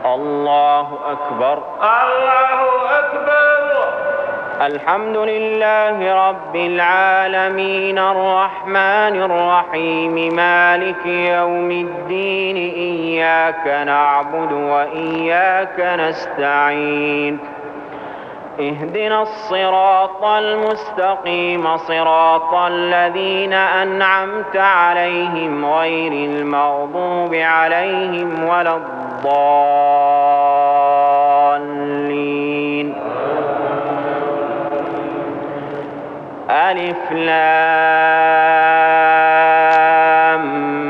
الله أكبر. الله أكبر. الحمد لله رب العالمين الرحمن الرحيم مالك يوم الدين إياك نعبد وإياك نستعين اهدنا الصراط المستقيم صراط الذين أنعمت عليهم غير المغضوب عليهم ولا الضالين. ألف لام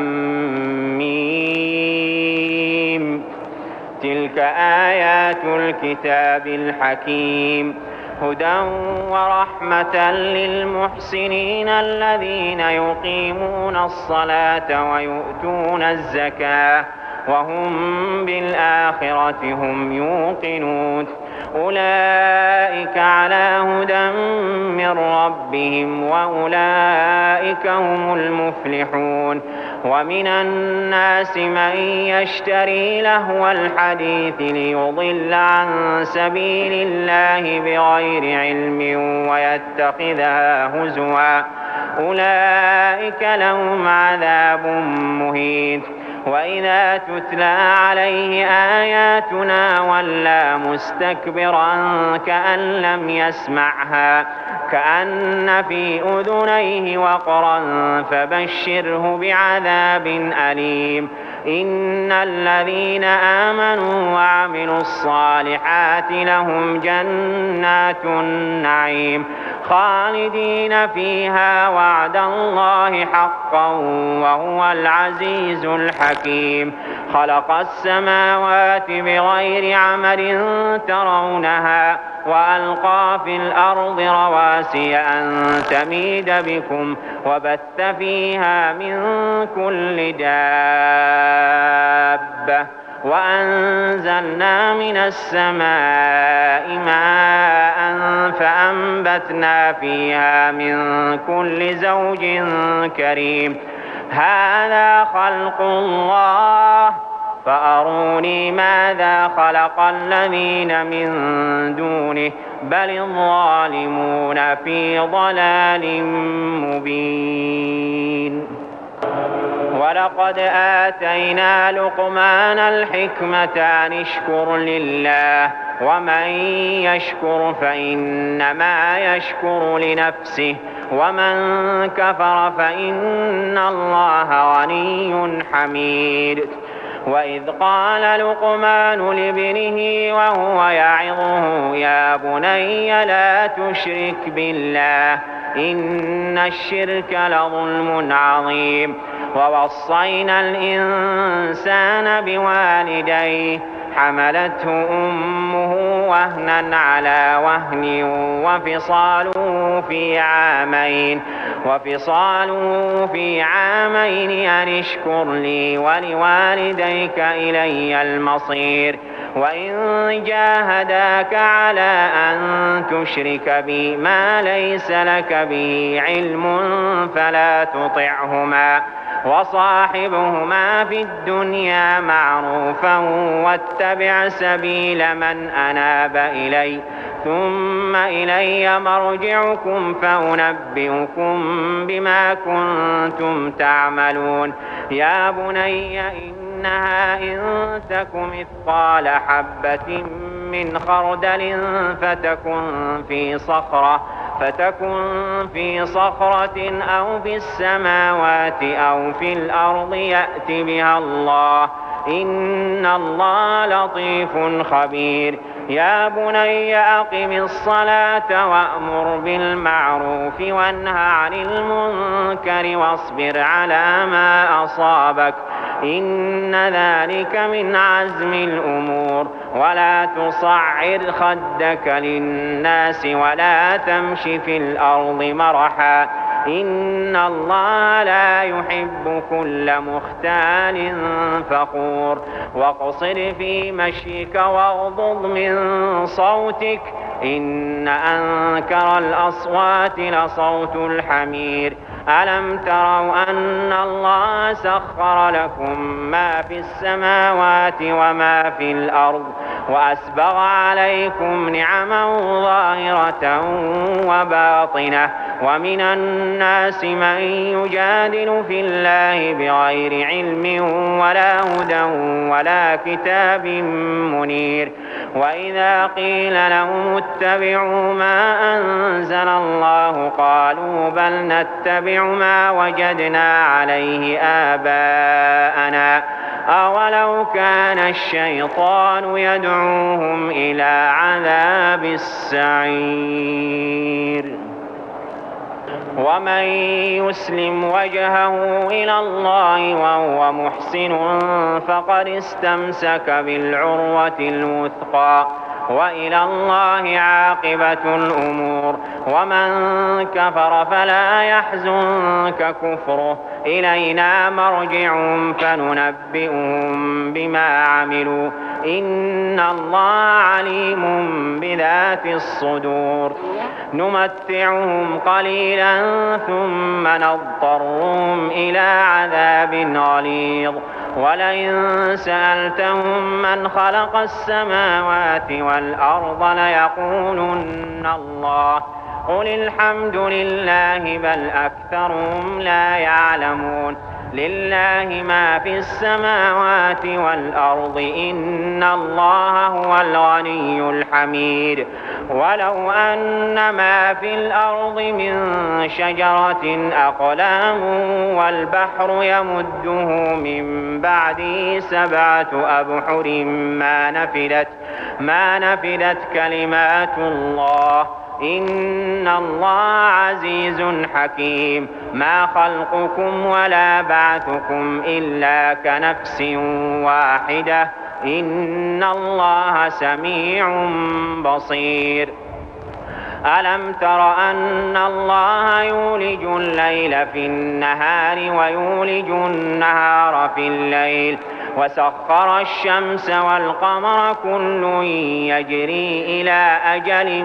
ميم تلك آيات الكتاب الحكيم هدى ورحمة للمحسنين الذين يقيمون الصلاة ويؤتون الزكاة وهم بالآخرة هم يوقنون أولئك على هدى من ربهم وأولئك هم المفلحون. ومن الناس من يشتري لهو الحديث ليضل عن سبيل الله بغير علم ويتخذها هزوا أولئك لهم عذاب مهين. وإذا تتلى عليه آياتنا ولى مستكبرا كأن لم يسمعها كأن في أذنيه وقرا فبشره بعذاب أليم. إن الذين آمنوا وعملوا الصالحات لهم جنات النعيم خالدين فيها وعد الله حقا وهو العزيز الحكيم. خلق السماوات بغير عمد ترونها وألقى في الأرض رواسي أن تميد بكم وبث فيها من كل دابة وأنزلنا من السماء ماء فأنبتنا فيها من كل زوج كريم. هذا خلق الله فأروني ماذا خلق الذين من دونه بل الظالمون في ضلال مبين. ولقد آتينا لقمان الحكمة أن اشكر لله ومن يشكر فإنما يشكر لنفسه ومن كفر فإن الله غني حميد. وإذ قال لقمان لابنه وهو يعظه يا بني لا تشرك بالله إن الشرك لظلم عظيم. ووصينا الإنسان بوالديه حملته أمه وهنا على وهن وفصاله في عامين أن اشكر لي ولوالديك إلي المصير. وإن جاهداك على أن تشرك بي ما ليس لك به علم فلا تطعهما وصاحبهما في الدنيا معروفا واتبع سبيل من أناب إلي ثم إلي مرجعكم فأنبئكم بما كنتم تعملون. يا بني إنها إن تك مثقال حبة من خردل فتكن في صخرة أو في السماوات أو في الأرض يأت بها الله إن الله لطيف خبير. يا بني أقم الصلاة وأمر بالمعروف وانه عن المنكر واصبر على ما أصابك إن ذلك من عزم الأمور. ولا تصعر خدك للناس ولا تمش في الأرض مرحا إن الله لا يحب كل مختال فخور. واقصد في مشيك واغضض من صوتك إن أنكر الأصوات لصوت الحمير. ألم تروا أن الله سخر لكم ما في السماوات وما في الأرض وأسبغ عليكم نعما ظاهرة وباطنة ومن الناس من يجادل في الله بغير علم ولا هدى ولا كتاب منير وإذا قيل لهم اتبعوا ما أنزل الله قالوا بل نتبع ما وجدنا عليه آباءنا أولو كان الشيطان يدعوهم إلى عذاب السعير ومن يسلم وجهه إلى الله وهو محسن فقد استمسك بالعروة الوثقى وإلى الله عاقبة الأمور ومن كفر فلا يحزنك كفره إلينا مرجعهم فننبئهم بما عملوا إن الله عليم بذات الصدور نمتعهم قليلا ثم نضطرهم إلى عذاب غليظ ولئن سألتهم من خلق السماوات والأرض ليقولن الله قل الحمد لله بل أكثرهم لا يعلمون لله ما في السماوات والأرض إن الله هو الغني الحميد ولو أن ما في الأرض من شجرة أقلام والبحر يمده من بعده 7 أبحر ما نفدت كلمات الله إن الله عزيز حكيم ما خلقكم ولا بعثكم إلا كنفس واحدة إن الله سميع بصير ألم تر أن الله يولج الليل في النهار ويولج النهار في الليل وسخر الشمس والقمر كل يجري إلى أجل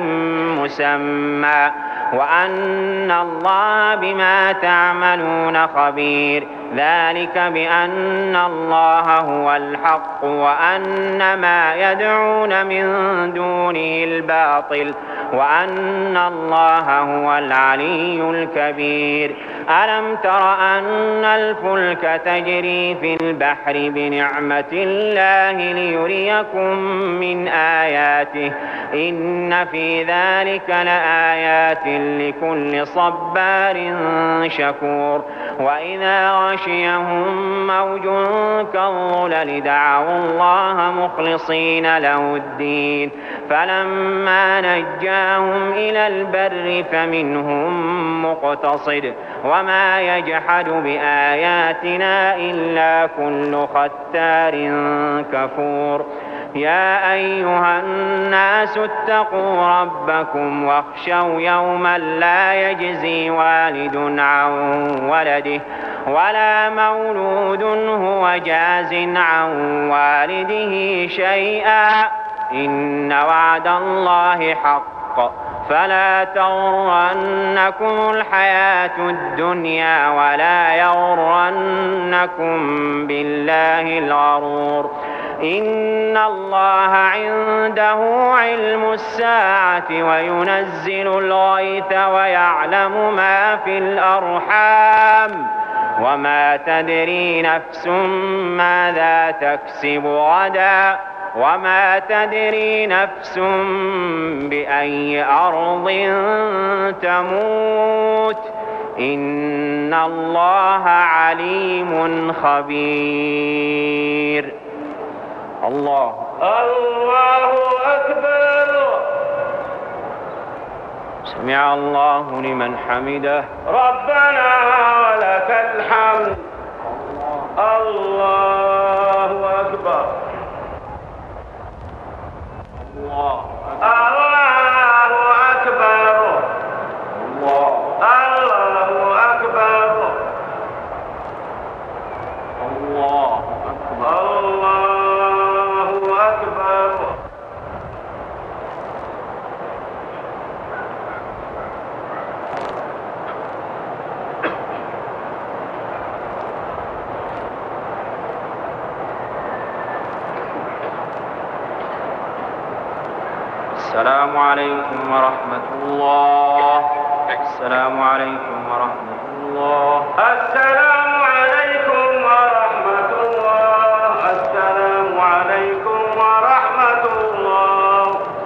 مسمى وأن الله بما تعملون خبير ذلك بأن الله هو الحق وأن ما يدعون من دونه الباطل وأن الله هو العلي الكبير ألم تر أن الفلك تجري في البحر بنعمة الله ليريكم من آياته إن في ذلك لآيات لكل صبار شكور وإذا غشيهم موج كالظلل دعوا الله مخلصين له الدين فلما نجاهم إلى البر فمنهم مقتصد وما يجحد بآياتنا إلا كل ختار كفور يا أيها الناس اتقوا ربكم واخشوا يوما لا يجزي والد عن ولده ولا مولود هو جاز عن والده شيئا إن وعد الله حق فلا تغرنكم الحياة الدنيا ولا يغرنكم بالله الغرور إن الله عنده علم الساعة وينزل الغيث ويعلم ما في الأرحام وما تدري نفس ماذا تكسب غدا وما تدري نفس بأي أرض تموت إن الله عليم خبير الله أكبر سمع الله لمن حمده ربنا ولك الحمد الله أكبر الله أكبر الله أكبر الله أكبر السلام عليكم ورحمة الله. السلام عليكم ورحمة الله.